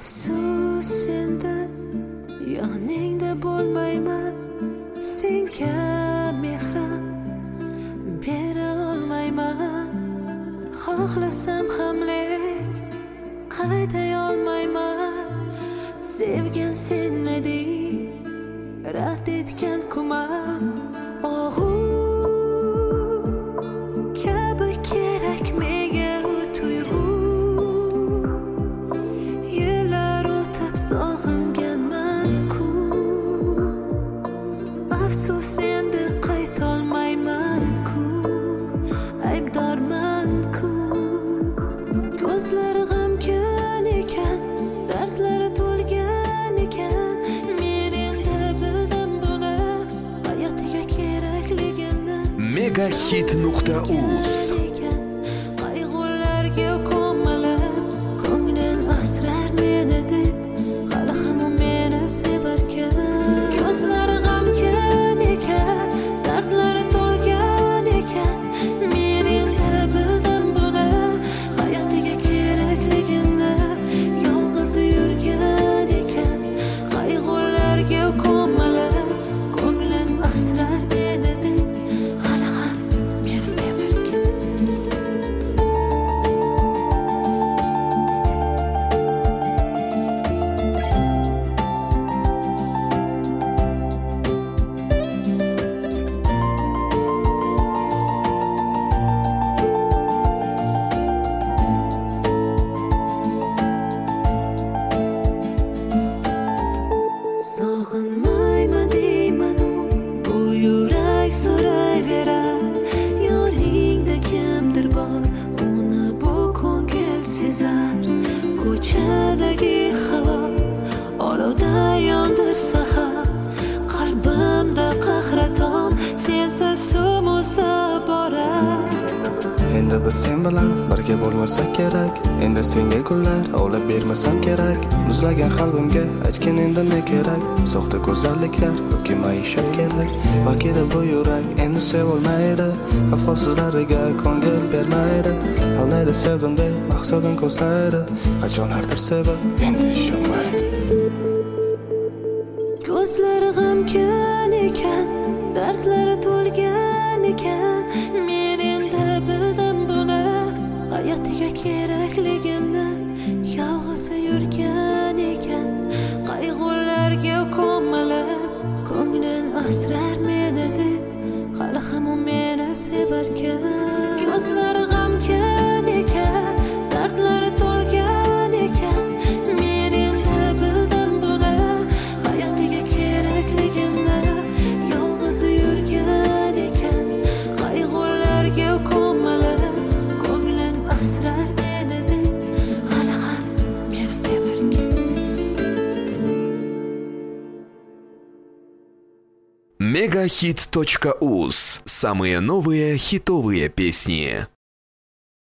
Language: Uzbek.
afsus endi yoningda bo'lmayman, senga mehrim bera olmayman. Xohlasam ham lek qaytay olmayman. Sevgan sen eding, rad etgan kuman. Kabi kerak menga u tuyg'u. Yillar o'tib sog'inganman-ku. Afsus endi qaytolmayman-ku. Aybdorman-ku. Ko'zlari g'amgin ekan, dardlari to'lgan ekan. Men endi bildim buni, hayotiga kerakligini. Megahit.uz Qayg'ularga ko'milib, ko'nglim asrar meni deb, hali ham u meni sevarkan. Ko'zlari g'amgin ekan, dardlari to'lgan ekan. Men endi bildim buni, hayotiga kerakligini. Yolg'iz yurgan ekan, qayg'ularga ko'milib, ko'nglim asrar meni deb, hali ham meni sevarkan. Sog'inmayman deyman-u, bu yurak so'rayverar. Yoningda kimdir bor, uni bu ko'ngil sezar. Ko'chadagi havo olovda yondirsa ham, qalbimda qahraton sensiz suv muzlab borar. Endi biz sen bilan birga bo'lmasak kerak. Endi senga gullar olib bermasam kerak. Muzlagan qalbimga aytgin endi ne kerak. Soxta go'zalliklar yoki maishat kerak. Balki bu yurak endi sevilmaydi. Vafosizlariga ko'ngil bermaydi. Aldaydi sevdim deb maqsadim ko'zlaydi. Qachonlardir sevib endi ishonmaydi. Ko'zlari g'amgin ekan, dardlari to'lgan ekan. Men endi bildim buni, hayotiga kerakligimni. Yolg'iz yurgan ekan, qayg'ularga ko'milib, ko'nglim asrar meni deb, hali ham u meni sevarkan. Ko'zlari g'amgin ekan, dardlari to'lgan ekan. Men endi bildim buni, hayotiga kerakligimni. Yolg'iz yurgan ekan, qayg'ularga ko'milib, ko'nglim asrar meni deb, hali ham meni sevarkan. Megahit.uz. Самые новые хитовые песни.